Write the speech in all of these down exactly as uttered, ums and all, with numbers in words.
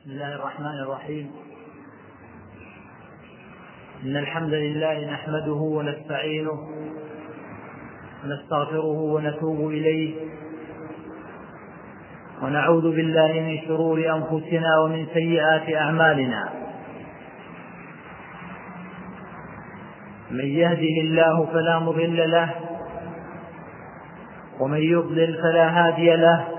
بسم الله الرحمن الرحيم. إن الحمد لله نحمده ونستعينه ونستغفره ونتوب إليه ونعوذ بالله من شرور أنفسنا ومن سيئات أعمالنا. من يهده الله فلا مضل له ومن يضلل فلا هادي له،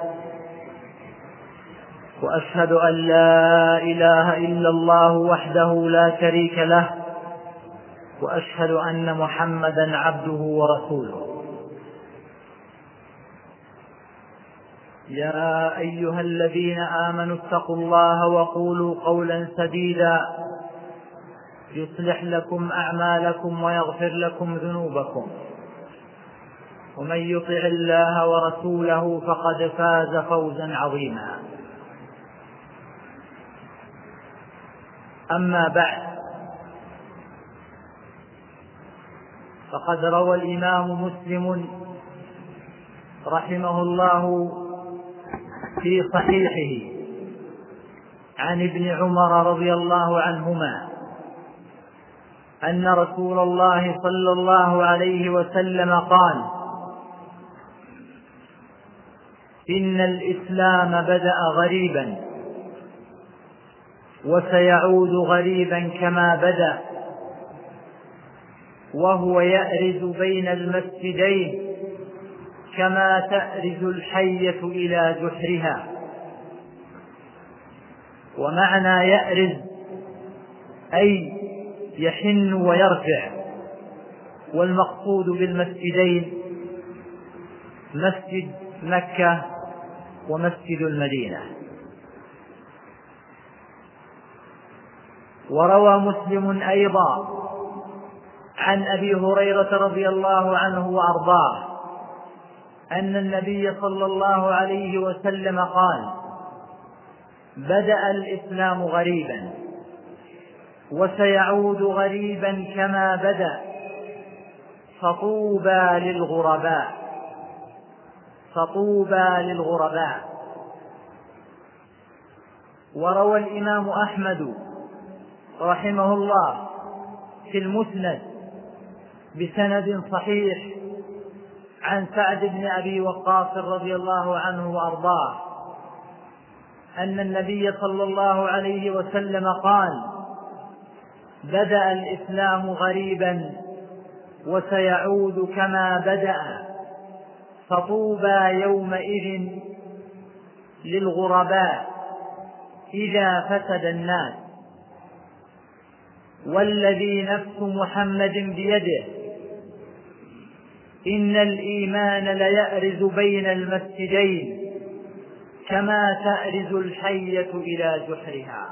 وأشهد أن لا إله إلا الله وحده لا شريك له، وأشهد أن محمدا عبده ورسوله. يا أيها الذين آمنوا اتقوا الله وقولوا قولا سديدا يصلح لكم أعمالكم ويغفر لكم ذنوبكم، ومن يطع الله ورسوله فقد فاز فوزا عظيما. أما بعد، فقد روى الإمام مسلم رحمه الله في صحيحه عن ابن عمر رضي الله عنهما أن رسول الله صلى الله عليه وسلم قال: إن الإسلام بدأ غريبا وسيعود غريبا كما بدأ، وهو يأرز بين المسجدين كما تأرز الحية إلى جحرها. ومعنى يأرز أي يحن ويرجع، والمقصود بالمسجدين مسجد مكة ومسجد المدينة. وروى مسلم أيضا عن أبي هريرة رضي الله عنه وأرضاه أن النبي صلى الله عليه وسلم قال: بدأ الإسلام غريبا وسيعود غريبا كما بدأ، فطوبى للغرباء فطوبى للغرباء. وروى الإمام أحمد رحمه الله في المسند بسند صحيح عن سعد بن أبي وقاص رضي الله عنه وأرضاه أن النبي صلى الله عليه وسلم قال: بدأ الإسلام غريبا وسيعود كما بدأ، فطوبى يومئذ للغرباء إذا فسد الناس. والذي نفس محمد بيده إن الإيمان ليأرز بين المسجدين كما تأرز الحية إلى جحرها.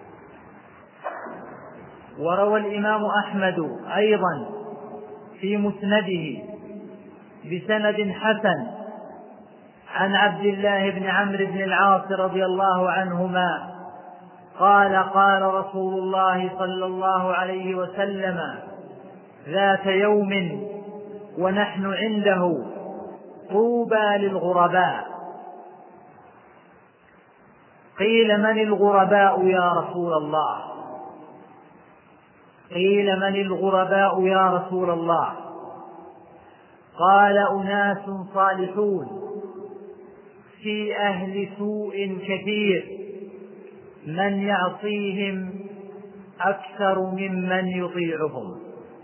وروى الإمام أحمد أيضا في مسنده بسند حسن عن عبد الله بن عمرو بن العاص رضي الله عنهما قال: قال رسول الله صلى الله عليه وسلم ذات يوم ونحن عنده: طوبى للغرباء. قيل: من الغرباء يا رسول الله؟ قيل: من الغرباء يا رسول الله؟ قال: أناس صالحون في أهل سوء كثير، من يعصيهم أكثر ممن يطيعهم.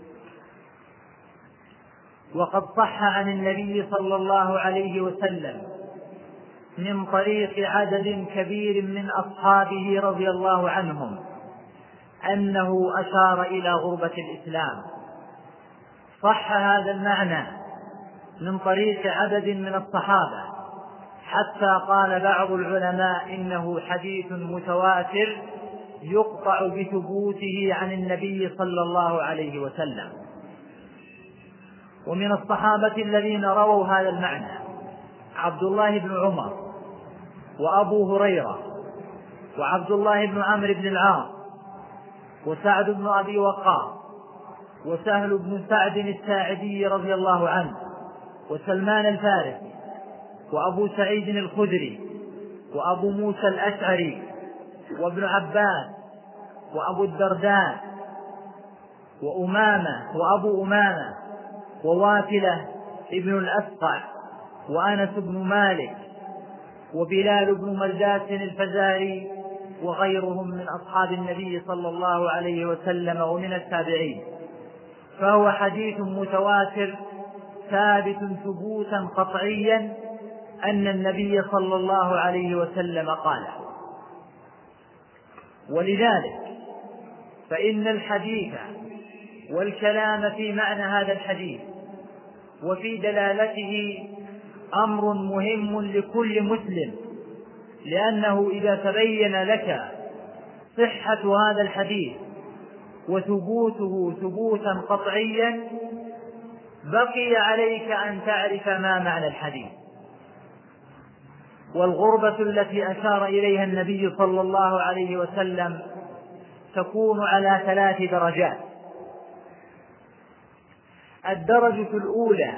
وقد صح عن النبي صلى الله عليه وسلم من طريق عدد كبير من أصحابه رضي الله عنهم أنه أشار إلى غربة الإسلام. صح هذا المعنى من طريق عدد من الصحابة، حتى قال بعض العلماء إنه حديث متواتر يقطع بثبوته عن النبي صلى الله عليه وسلم. ومن الصحابة الذين رووا هذا المعنى عبد الله بن عمر وأبو هريرة وعبد الله بن عمرو بن العاص وسعد بن أبي وقاص وسهل بن سعد الساعدي رضي الله عنه وسلمان الفارسي وأبو سعيد الخدري وأبو موسى الأشعري وابن عباس وأبو الدرداء وأمامة وأبو أمامة وواثلة ابن الأسقع وأنس بن مالك وبلال بن مرداس الفزاري وغيرهم من أصحاب النبي صلى الله عليه وسلم ومن التابعين. فهو حديث متواتر ثابت ثبوتا قطعيا أن النبي صلى الله عليه وسلم قال. ولذلك فإن الحديث والكلام في معنى هذا الحديث وفي دلالته أمر مهم لكل مسلم، لأنه إذا تبين لك صحة هذا الحديث وثبوته ثبوتا قطعيا بقي عليك أن تعرف ما معنى الحديث. والغربة التي أشار إليها النبي صلى الله عليه وسلم تكون على ثلاث درجات. الدرجة الأولى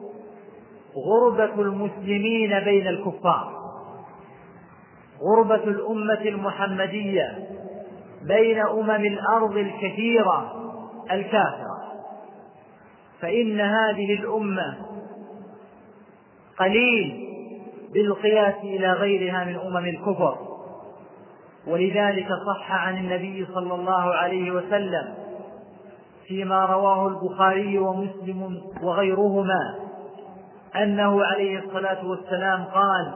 غربة المسلمين بين الكفار، غربة الأمة المحمدية بين أمم الأرض الكثيرة الكافرة، فإن هذه الأمة قليل بالقياس إلى غيرها من أمم الكفر. ولذلك صح عن النبي صلى الله عليه وسلم فيما رواه البخاري ومسلم وغيرهما أنه عليه الصلاة والسلام قال: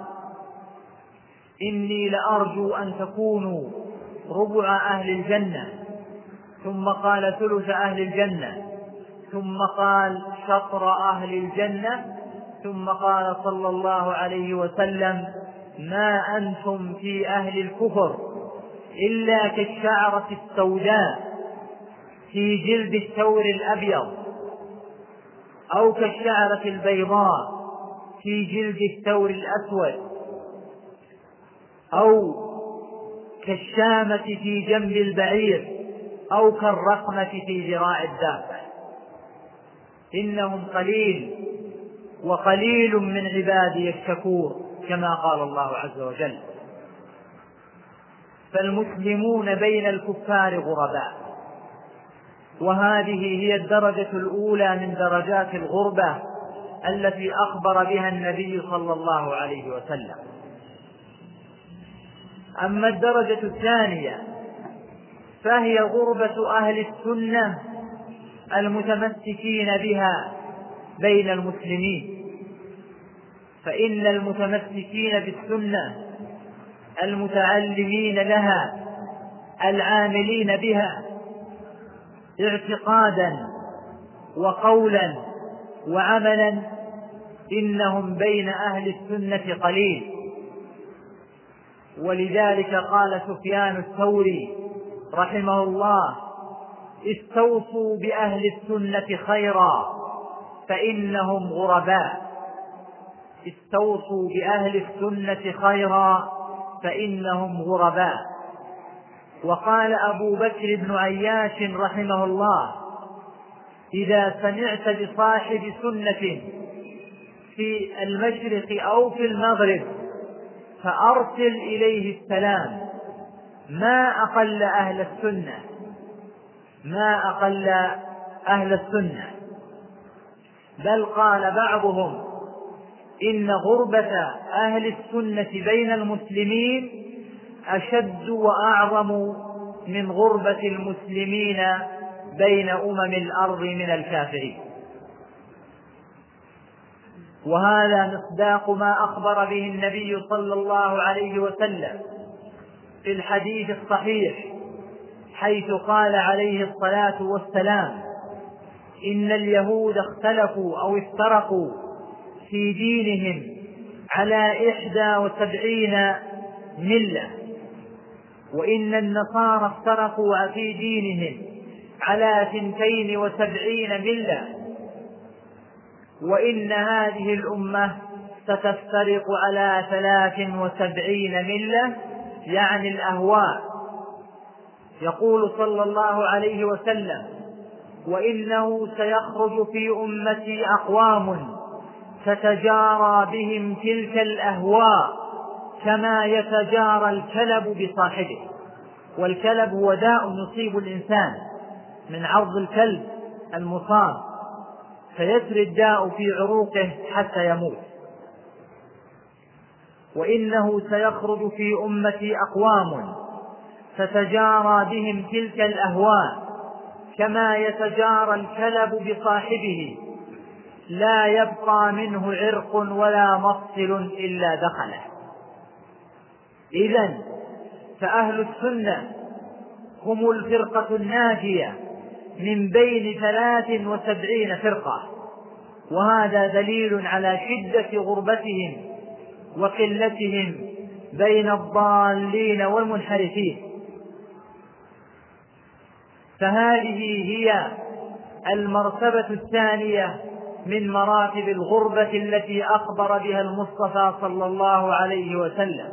إني لأرجو أن تكونوا ربع أهل الجنة، ثم قال ثلث أهل الجنة، ثم قال شطر أهل الجنة، ثم قال صلى الله عليه وسلم: ما أنتم في أهل الكفر إلا كالشعرة السوداء في جلد الثور الأبيض، أو كالشعرة البيضاء في جلد الثور الأسود، أو كالشامة في جنب البعير، أو كالرقمة في ذراع الدابة. إنهم قليل وقليل من عبادي الشكور، كما قال الله عز وجل. فالمسلمون بين الكفار غرباء، وهذه هي الدرجة الأولى من درجات الغربة التي أخبر بها النبي صلى الله عليه وسلم. أما الدرجة الثانية فهي غربة أهل السنة المتمسكين بها بين المسلمين، فإن المتمسكين بالسنة المتعلمين لها العاملين بها اعتقادا وقولا وعملا إنهم بين أهل السنة قليل. ولذلك قال سفيان الثوري رحمه الله: استوصوا بأهل السنة خيرا فإنهم غرباء. استوصوا بأهل السنة خيرا فإنهم غرباء. وقال أبو بكر بن عياش رحمه الله: إذا سمعت بصاحب سنة في المشرق أو في المغرب فأرسل إليه السلام، ما أقل أهل السنة، ما أقل أهل السنة. بل قال بعضهم: إن غربة أهل السنة بين المسلمين أشد وأعظم من غربة المسلمين بين أمم الأرض من الكافرين. وهذا مصداق ما أخبر به النبي صلى الله عليه وسلم في الحديث الصحيح، حيث قال عليه الصلاة والسلام: إن اليهود اختلفوا أو افترقوا في دينهم على إحدى وسبعين ملة، وإن النصارى افترقوا في دينهم على ثنتين وسبعين ملة، وإن هذه الأمة ستفترق على ثلاث وسبعين ملة، يعني الأهواء. يقول صلى الله عليه وسلم: وإنه سيخرج في أمتي أقوام تتجارى بهم تلك الأهواء كما يتجارى الكلب بصاحبه. والكلب هو داء يصيب الإنسان من عض الكلب المصاب، فيسري الداء في عروقه حتى يموت. وإنه سيخرج في أمتي أقوام فتجارى بهم تلك الأهواء كما يتجارى الكلب بصاحبه، لا يبقى منه عرق ولا مفصل إلا دخله. إذن فأهل السنة هم الفرقة الناجية من بين ثلاث وسبعين فرقة، وهذا دليل على شدة غربتهم وقلتهم بين الضالين والمنحرفين. فهذه هي المرتبة الثانية من مراتب الغربة التي أخبر بها المصطفى صلى الله عليه وسلم.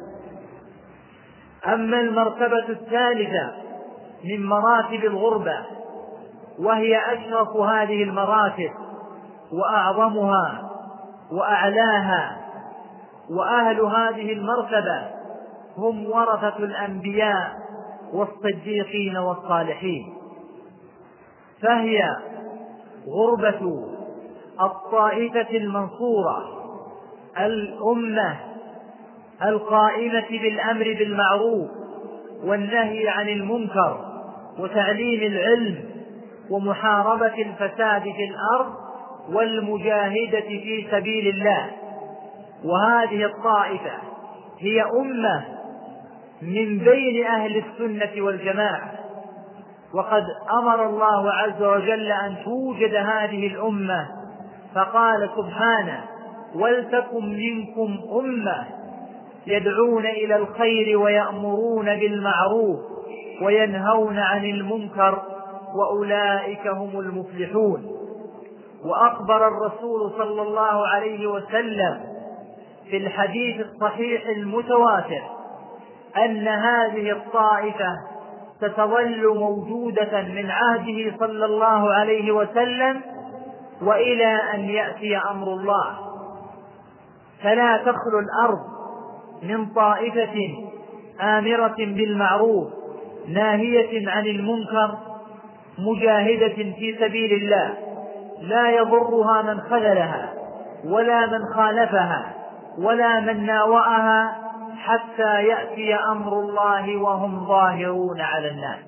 أما المرتبة الثالثة من مراتب الغربة، وهي أشرف هذه المراتب وأعظمها وأعلاها، وأهل هذه المرتبة هم ورثة الأنبياء والصديقين والصالحين، فهي غربة الطائفة المنصورة الأمة القائمة بالأمر بالمعروف والنهي عن المنكر وتعليم العلم ومحاربة الفساد في الأرض والمجاهدة في سبيل الله. وهذه الطائفة هي أمة من بين أهل السنة والجماعة، وقد أمر الله عز وجل أن توجد هذه الأمة، فقال سبحانه: ولتكن منكم أمة يدعون إلى الخير ويأمرون بالمعروف وينهون عن المنكر وأولئك هم المفلحون. وأخبر الرسول صلى الله عليه وسلم في الحديث الصحيح المتواتر أن هذه الطائفة ستظل موجودة من عهده صلى الله عليه وسلم وإلى أن يأتي أمر الله، فلا تخلو الأرض من طائفة آمرة بالمعروف ناهية عن المنكر مجاهدة في سبيل الله، لا يضرها من خذلها ولا من خالفها ولا من ناوأها حتى يأتي أمر الله وهم ظاهرون على الناس.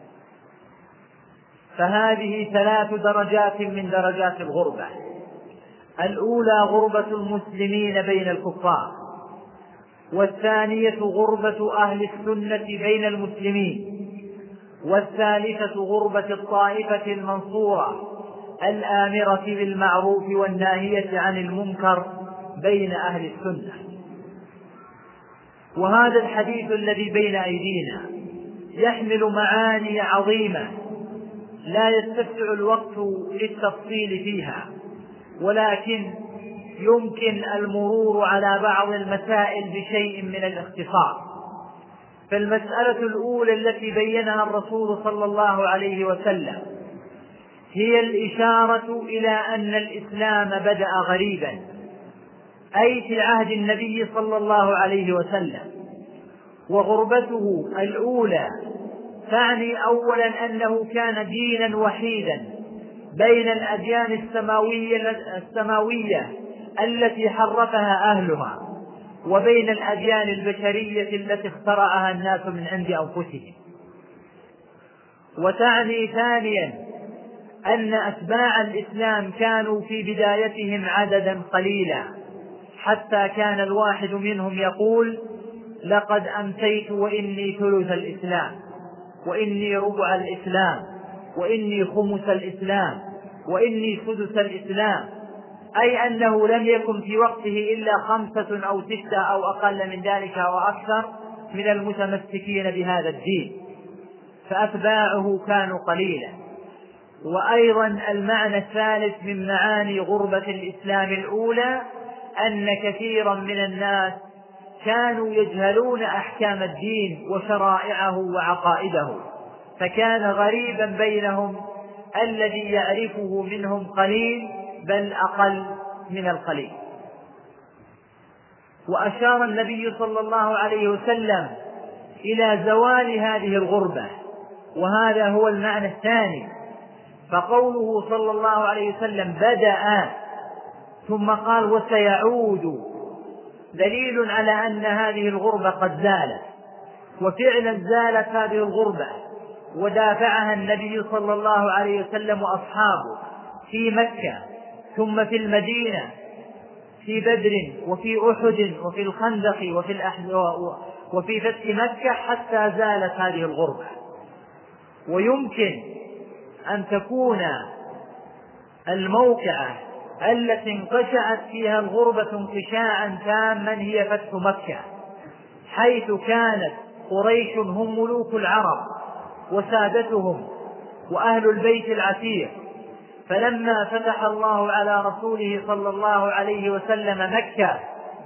فهذه ثلاث درجات من درجات الغربة: الأولى غربة المسلمين بين الكفار، والثانية غربة أهل السنة بين المسلمين، والثالثة غربة الطائفة المنصورة الآمرة بالمعروف والناهية عن المنكر بين أهل السنة. وهذا الحديث الذي بين أيدينا يحمل معاني عظيمة لا يتسع الوقت للتفصيل فيها، ولكن يمكن المرور على بعض المسائل بشيء من الاختصار. فالمسألة الأولى التي بينها الرسول صلى الله عليه وسلم هي الإشارة إلى أن الإسلام بدأ غريبا، أي في عهد النبي صلى الله عليه وسلم. وغربته الأولى تعني أولا أنه كان دينا وحيدا بين الأديان السماوية, السماوية التي حرفها أهلها وبين الأديان البشرية التي اخترعها الناس من عند أنفسهم. وتعني ثانيا أن أتباع الإسلام كانوا في بدايتهم عددا قليلا، حتى كان الواحد منهم يقول: لقد أمسيت وإني ثلث الإسلام، وإني ربع الإسلام، وإني خمس الإسلام، وإني سدس الإسلام، أي أنه لم يكن في وقته إلا خمسة أو ستة أو أقل من ذلك أو أكثر من المتمسكين بهذا الدين، فأتباعه كانوا قليلا. وأيضا المعنى الثالث من معاني غربة الإسلام الأولى أن كثيرا من الناس كانوا يجهلون أحكام الدين وشرائعه وعقائده، فكان غريبا بينهم الذي يعرفه منهم قليل بل أقل من القليل. وأشار النبي صلى الله عليه وسلم إلى زوال هذه الغربة، وهذا هو المعنى الثاني. فقوله صلى الله عليه وسلم بدأ ثم قال وسيعود دليل على أن هذه الغربة قد زالت، وفعلا زالت هذه الغربة، ودافعها النبي صلى الله عليه وسلم وأصحابه في مكة ثم في المدينة في بدر وفي أحد وفي الخندق وفي الأحزاب وفي فتح مكة حتى زالت هذه الغربة. ويمكن أن تكون الموقعة التي انقشعت فيها الغربة انقشاعا تاما هي فتح مكة، حيث كانت قريش هم ملوك العرب وسادتهم وأهل البيت العتيق، فلما فتح الله على رسوله صلى الله عليه وسلم مكة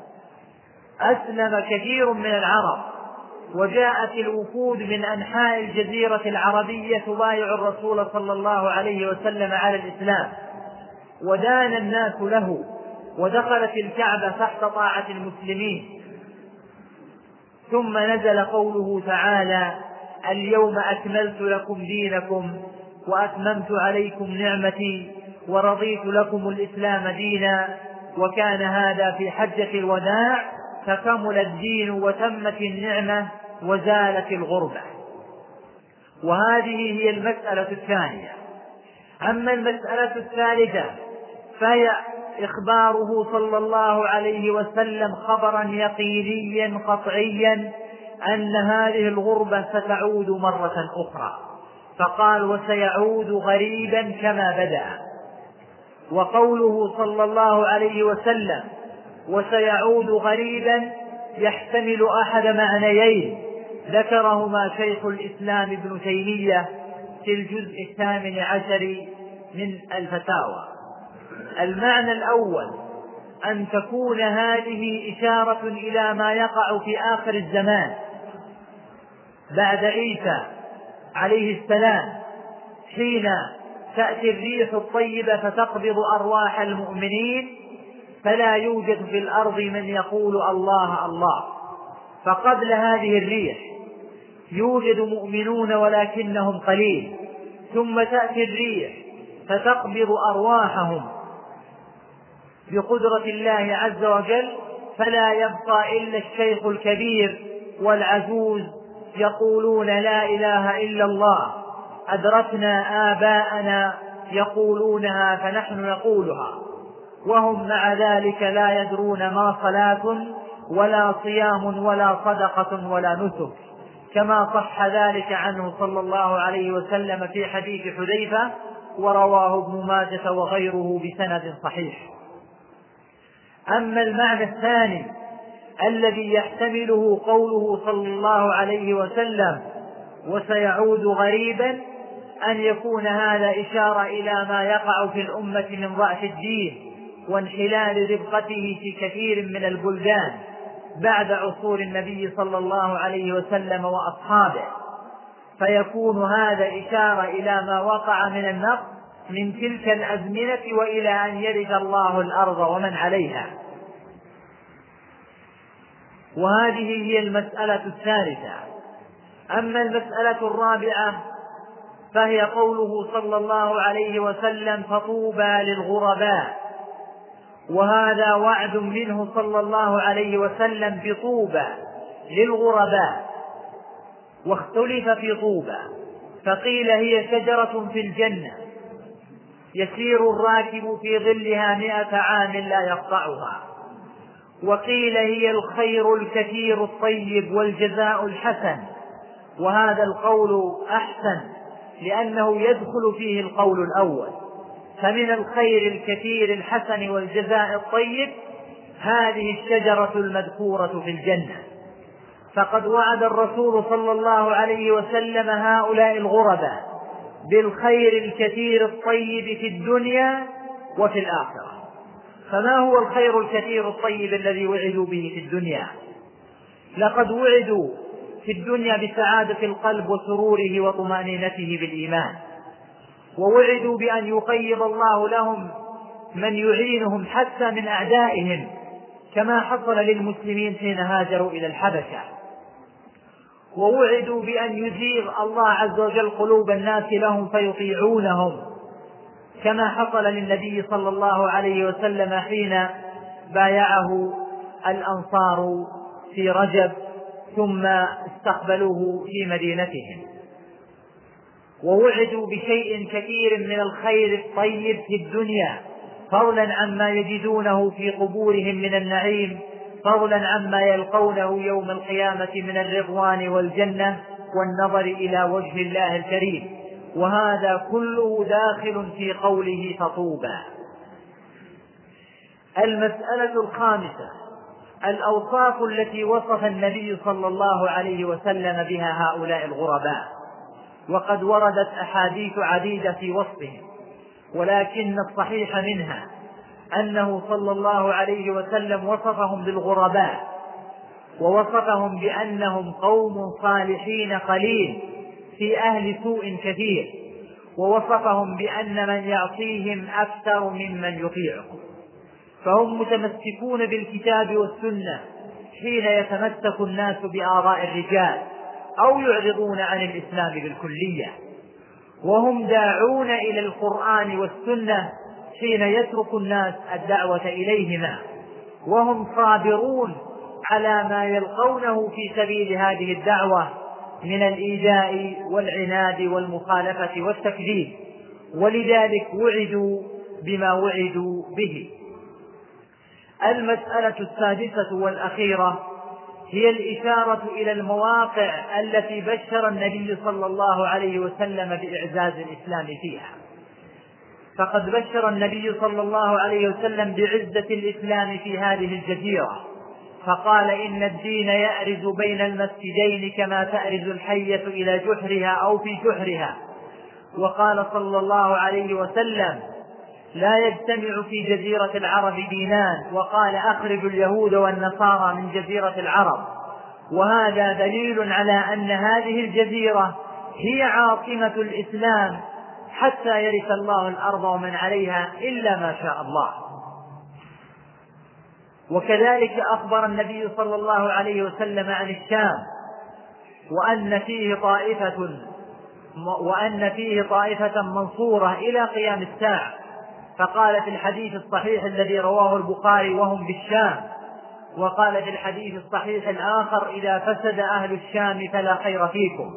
أسلم كثير من العرب، وجاءت الوفود من أنحاء الجزيرة العربية تبايع الرسول صلى الله عليه وسلم على الإسلام، ودان الناس له، ودخلت الكعبة تحت طاعة المسلمين. ثم نزل قوله تعالى اليوم أكملت لكم دينكم وأتممت عليكم نعمتي ورضيت لكم الإسلام دينا، وكان هذا في حجة الوداع، فكمل الدين وتمت النعمة وزالت الغربة. وهذه هي المسألة الثانية. أما المسألة الثالثة فهي إخباره صلى الله عليه وسلم خبرا يقينيا قطعيا أن هذه الغربة ستعود مرة أخرى، فقال وسيعود غريبا كما بدأ. وقوله صلى الله عليه وسلم وسيعود غريبا يحتمل أحد معنيين ذكرهما شيخ الإسلام ابن تيمية في الجزء الثامن عشر من الفتاوى. المعنى الأول أن تكون هذه إشارة إلى ما يقع في آخر الزمان بعد عيسى عليه السلام، حين تأتي الريح الطيبة فتقبض أرواح المؤمنين، فلا يوجد في الأرض من يقول الله الله، فقبل هذه الريح يوجد مؤمنون ولكنهم قليل، ثم تأتي الريح فتقبض أرواحهم بقدرة الله عز وجل، فلا يبقى إلا الشيخ الكبير والعجوز يقولون لا إله إلا الله، أدركنا آباءنا يقولونها فنحن نقولها، وهم مع ذلك لا يدرون ما صلاة ولا صيام ولا صدقة ولا نسك، كما صح ذلك عنه صلى الله عليه وسلم في حديث حذيفة، ورواه ابن ماجة وغيره بسند صحيح. أما المعنى الثاني الذي يحتمله قوله صلى الله عليه وسلم وسيعود غريبا، أن يكون هذا إشارة إلى ما يقع في الأمة من ضعف الدين وانحلال ربقته في كثير من البلدان بعد عصور النبي صلى الله عليه وسلم وأصحابه، فيكون هذا إشارة إلى ما وقع من النقص من تلك الأزمنة وإلى أن يرث الله الأرض ومن عليها. وهذه هي المسألة الثالثة. أما المسألة الرابعة فهي قوله صلى الله عليه وسلم فطوبى للغرباء، وهذا وعد منه صلى الله عليه وسلم بطوبى للغرباء. واختلف في طوبى، فقيل هي شجرة في الجنة يسير الراكب في ظلها مئة عام لا يقطعها، وقيل هي الخير الكثير الطيب والجزاء الحسن، وهذا القول أحسن لأنه يدخل فيه القول الأول، فمن الخير الكثير الحسن والجزاء الطيب هذه الشجرة المذكورة في الجنة. فقد وعد الرسول صلى الله عليه وسلم هؤلاء الغرباء بالخير الكثير الطيب في الدنيا وفي الآخرة. فما هو الخير الكثير الطيب الذي وعدوا به في الدنيا؟ لقد وعدوا في الدنيا بسعادة القلب وسروره وطمأنينته بالإيمان، ووعدوا بأن يقيض الله لهم من يعينهم حتى من أعدائهم كما حصل للمسلمين حين هاجروا إلى الحبشة، ووعدوا بأن يزيغ الله عز وجل قلوب الناس لهم فيطيعونهم، كما حصل للنبي صلى الله عليه وسلم حين بايعه الأنصار في رجب ثم استقبلوه في مدينتهم. ووعدوا بشيء كثير من الخير الطيب في الدنيا، فضلا عما يجدونه في قبورهم من النعيم، فضلا عما يلقونه يوم القيامة من الرضوان والجنة والنظر إلى وجه الله الكريم، وهذا كله داخل في قوله فطوبى. المسألة الخامسة: الأوصاف التي وصف النبي صلى الله عليه وسلم بها هؤلاء الغرباء، وقد وردت أحاديث عديدة في وصفهم، ولكن الصحيح منها أنه صلى الله عليه وسلم وصفهم بالغرباء، ووصفهم بأنهم قوم صالحين قليل في أهل سوء كثير، ووصفهم بأن من يعصيهم أكثر ممن يطيعهم، فهم متمسكون بالكتاب والسنة حين يتمسك الناس بآراء الرجال أو يعرضون عن الإسلام بالكلية، وهم داعون إلى القرآن والسنة حين يترك الناس الدعوة إليهما، وهم صابرون على ما يلقونه في سبيل هذه الدعوة من الإيذاء والعناد والمخالفة والتكذيب، ولذلك وعدوا بما وعدوا به. المسألة السادسة والأخيرة هي الإشارة إلى المواقع التي بشر النبي صلى الله عليه وسلم بإعزاز الإسلام فيها. فقد بشر النبي صلى الله عليه وسلم بعزة الإسلام في هذه الجزيرة، فقال: إن الدين يأرز بين المسجدين كما تأرز الحية إلى جحرها أو في جحرها. وقال صلى الله عليه وسلم: لا يجتمع في جزيرة العرب دينان، وقال: أخرجوا اليهود والنصارى من جزيرة العرب. وهذا دليل على أن هذه الجزيرة هي عاصمة الإسلام حتى يرث الله الأرض ومن عليها إلا ما شاء الله. وكذلك أخبر النبي صلى الله عليه وسلم عن الشام وأن فيه طائفة وأن فيه طائفة منصورة إلى قيام الساعة، فقال في الحديث الصحيح الذي رواه البخاري: وهم بالشام. وقال في الحديث الصحيح الآخر: إذا فسد أهل الشام فلا خير فيكم.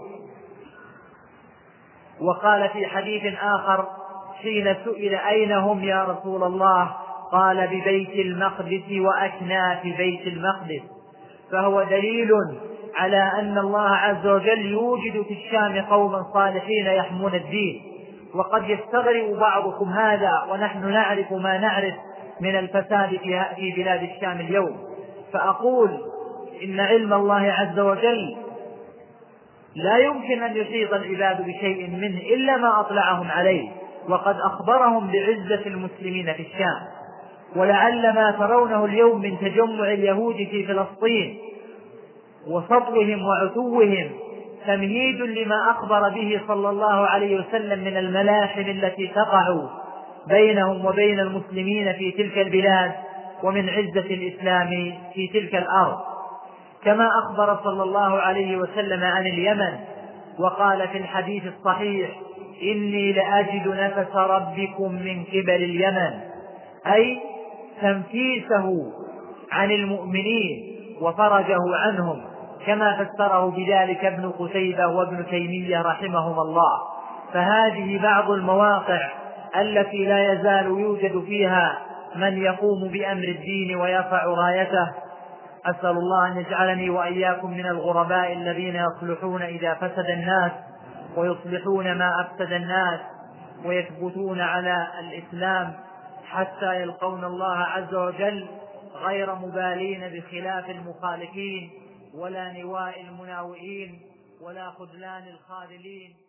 وقال في حديث آخر حين سئل: أين هم يا رسول الله؟ قال: ببيت المقدس وأكناف بيت المقدس. فهو دليل على أن الله عز وجل يوجد في الشام قوما صالحين يحمون الدين. وقد يستغرب بعضكم هذا ونحن نعرف ما نعرف من الفساد في بلاد الشام اليوم، فأقول إن علم الله عز وجل لا يمكن أن يحيط العباد بشيء منه إلا ما أطلعهم عليه، وقد أخبرهم بعزة المسلمين في الشام. ولعل ما ترونه اليوم من تجمع اليهود في فلسطين وسطوهم وعتوهم تمهيد لما أخبر به صلى الله عليه وسلم من الملاحم التي تقع بينهم وبين المسلمين في تلك البلاد ومن عزة الإسلام في تلك الأرض. كما أخبر صلى الله عليه وسلم عن اليمن وقال في الحديث الصحيح: إني لأجد نفس ربكم من قبل اليمن، أي تنفيسه عن المؤمنين وفرجه عنهم، كما فسره بذلك ابن قتيبة وابن تيمية رحمهما الله. فهذه بعض المواقع التي لا يزال يوجد فيها من يقوم بأمر الدين ويرفع رايته. أسأل الله أن يجعلني وإياكم من الغرباء الذين يصلحون إذا فسد الناس ويصلحون ما أفسد الناس ويثبتون على الإسلام حتى يلقون الله عز وجل غير مبالين بخلاف المخالفين ولا نواء المناوئين ولا خذلان الخاذلين.